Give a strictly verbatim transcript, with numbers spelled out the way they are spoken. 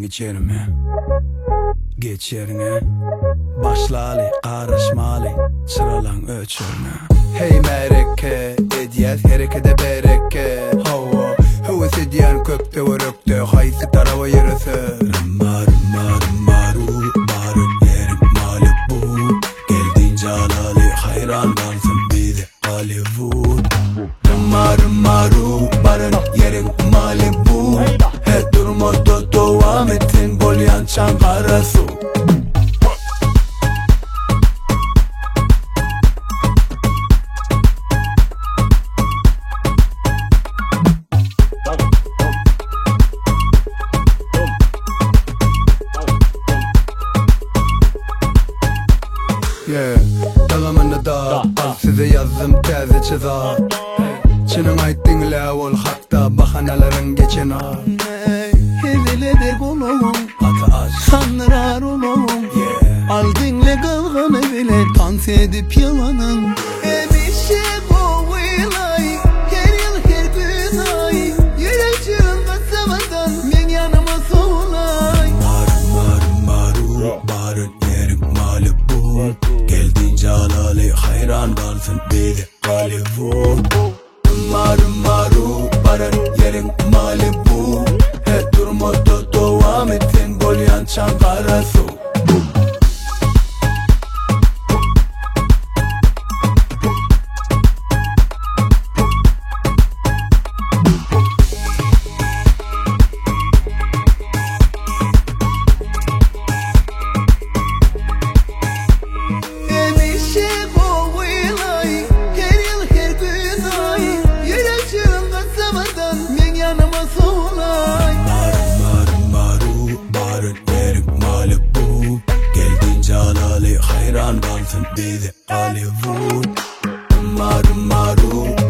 geç yerime, geç yerine. Başlalı, karışmalı, sıralan ölçürme. Hey mereke, ediyet harekete bereke. Hava, hava sediyen kökte vurukte, haysi tarava yürüsü. Rımma rımma rımma ru, barın yerim Malibu. Geldiğince alalı, hayran kalsın bizi Hollywood. Rımma rımma ru, barın yerim Malibu. He durmadı devam ettin, bol yançan karasu. Yeah, devamını da al size yazdım teze çiza. Çinin ayttinle ol hakta bahanelerin geçen ha. Hediledir kulum, Ata aç sandırar ulum. Al dinle kalkanı bile dans edip yalanın. Emişe bu vilay, her yıl her gün ay. Yüreğim basamadan men yanıma soğulay. Marun marun maru, barın yerim Malibu. Geldiğince alalı, hayran kalsın bizi Hollywood. Marun maru, barın yerim Malibu. He durmadı devam ettin, bol yançan karasu. Emişe bu vilay, her yıl her gün ay. Yüreğim basamadan men yanıma soğulay. Marun marun maru, barın yerim Malibu. Geldiğince alalı, hayran kalsın bizi Hollywood. Marun maru,